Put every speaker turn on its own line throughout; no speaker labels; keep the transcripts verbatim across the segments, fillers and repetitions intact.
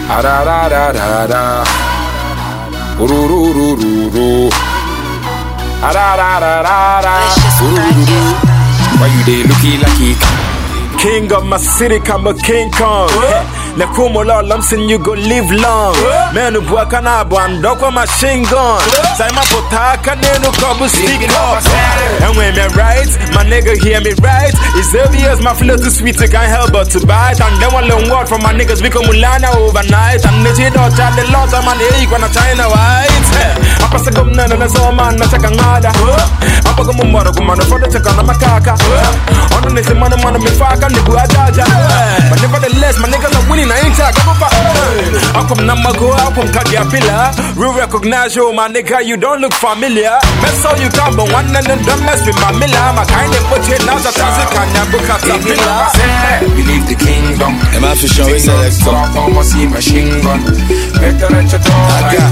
Ah da da da da da. Ru ru ru ru ru. Ah da da da da da. Ru ru ru. Why you dey looking like it?
King of my city, I'm a King Kong. Na kumo la lamsin you go live long. Menu buaka na bandoko machine gun. Say my potaka nenu kabu stick up. And when me right, my nigga hear me right. It's obvious my flow too sweet, I can't help but to bite. And then one long word from my niggas we come Mulana overnight. And they did not try the lot of man eat when I China white. I pass a gum nana na so man na chaka ngada. I pago mumaro kumano for the chaka na makaka. On the next man man me faka ni buajaja. But nevertheless my niggas are winning. I ain't talking about I come number go out from Kagapilla. Real recognize you, my nigga, you don't look familiar. That's all you come, but one and then don't mess with my miller. My kind of put it now, that's a kind of book at the pillar.
Believe the kingdom.
Am I for sure? It's a
stop almost see machine gun. Better at your door. I got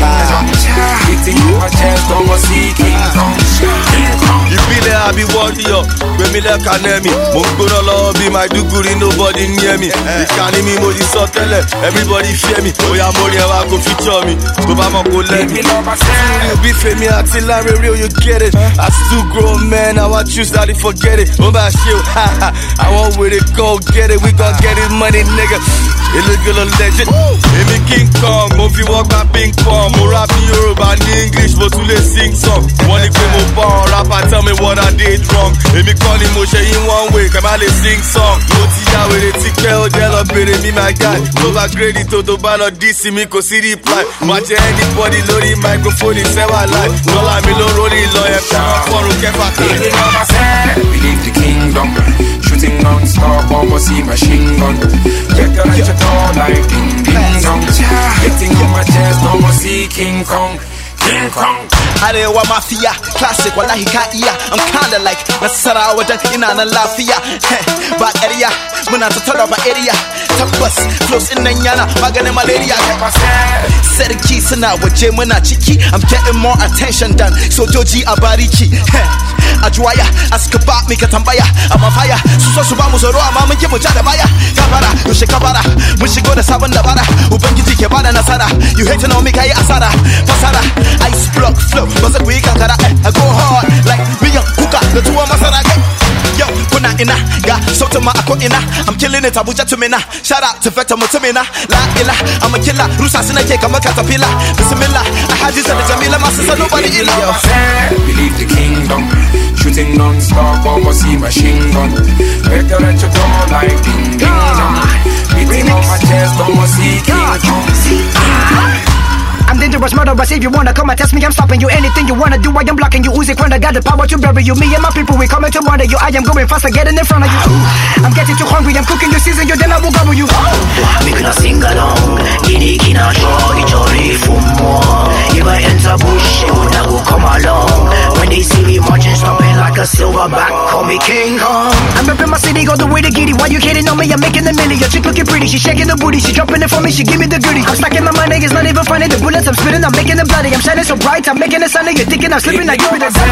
hitting you my chest, almost see King Kong.
You be there, I be warrior. When me like an enemy, Mungo Lord be my do good, nobody near me. You can't me. Everybody fear me. Oh yeah, more I go feature me. Go back my go let me. You be for me until I'm real, you get it. I still grow man, I want you to forget it. Oh my shit, I want with it, go get it. We gon' get it money, nigga. It look good a legend. It me King Kong, movie walk my ping pong. More rap in Europe and English, but to let sing song. One day come up on rap and tell me what I did wrong. It me call emotion in one way, come out and sing song. No tia with it, ticket, jello, baby, me my guy. Over grade to the ball D C me go see reply. Watch anybody loading microphone in seven life. No like me no rolling lawyer. For a kefa.
Believe the kingdom. Shooting non-stop, almost see machine gun. Get the right at all like ding ding dong. Getting on my chest, almost see King Kong. King Kong.
I didn't want mafia, classic, wallahi ka'iya. I'm kinda like Nasara wajen ina na lafiya. Ba area, muna ta tara ba area. Tabbas, flows in nan yana maganin malaria. Sarki suna waje muna ciki. I'm getting more attention than sojoji a bariki. A juwaya, aska ba mi ka tambaya. I'm on fire, su so su ba mu tsoro amma mun ki mu ja da baya. Kabara, yaushe kabara, mun shigo da sabon dabara. Ubangiji ke bada nasara. You hate to know me kai asara. Fasara, ice block flow. But the week I go hard like me and Kuka, the two of Masara. Yo, kuna ina, ga, so to my ako ina. I'm killing it, Abuja to mina. Shout out to Vector Mutumina. La ila, I'm a killer. Rusa sina cake, I'm a caterpillar. Bismillah, I had this at the Jamila Master, so nobody in love.
Believe the kingdom. Shooting non-stop, almost see machine gun. Better at your door like ding ding dong. Beating on my chest, almost see King Kong.
I'm dangerous, murderous. If you wanna come and test me, I'm stopping you. Anything you wanna do, I am blocking you. Uzi Quanda got the power to bury you. Me and my people, we coming to murder you. I am going faster, getting in front of you. I'm getting too hungry, I'm cooking you, season you, then I will gobble you.
We gonna sing along. Gini kina joy, joy for more. If I enter bush, I will come along. When they see me marching, stomping like a silverback, call me King Kong.
I'm repping my city, go the way to Giddy. Why you hating on me? I'm making a million. Your chick looking pretty, she shaking the booty, she dropping it for me, she give me the goodie. I'm stacking my money, it's not even funny. The bullet I'm spitting, I'm making them bloody. I'm shining so bright, I'm making it sunny. You're thinking I'm slipping, like you in the sun.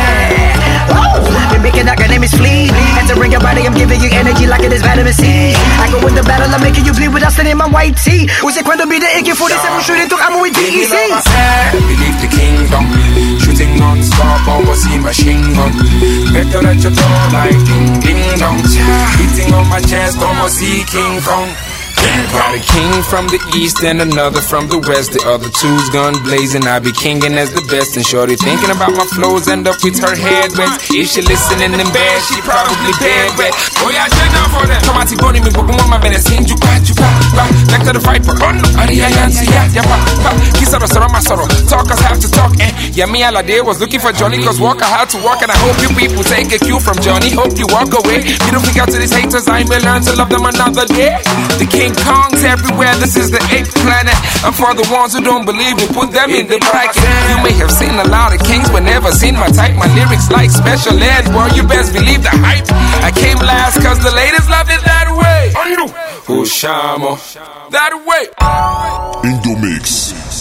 You're making that your name is Flea. Entering your body, I'm giving you energy like it is vitamin C. I go with the battle, I'm making you bleed without sending my white tee. Who's it going to be the A K forty-seven shooting to ammo with D E C?
Believe the kingdom. Shooting non-stop, almost see machine gun. Better at your door like ding ding dong. Hitting on my chest, almost see King Kong. Got a king from the east and another from the west. The other two's gun blazing. I be kinging as the best. And shorty thinking about my flows, end up with her head wet. If she listening in bed, she probably dead wet. Oh yeah, check out for that. Come out, body me, but one my best. Sing you back, you back, back. Back to the viper. Oh no, I yancy, yeah, yeah, pop, pop. Kiss her, sorrow, my sorrow. Talkers have to talk. Eh, yeah, me all day was looking for Johnny, cause Walker had to walk. And I hope you people take a cue from Johnny. Hope you walk away. You don't think out to these haters, I may learn to love them another day. The King Kongs everywhere, this is the eighth planet. And for the ones who don't believe me, put them in the bracket. You may have seen a lot of kings, but never seen my type. My lyrics like special ed, boy, you best believe the hype. I came last cause the ladies loved it that way. Ushamo, that way.
Indomix.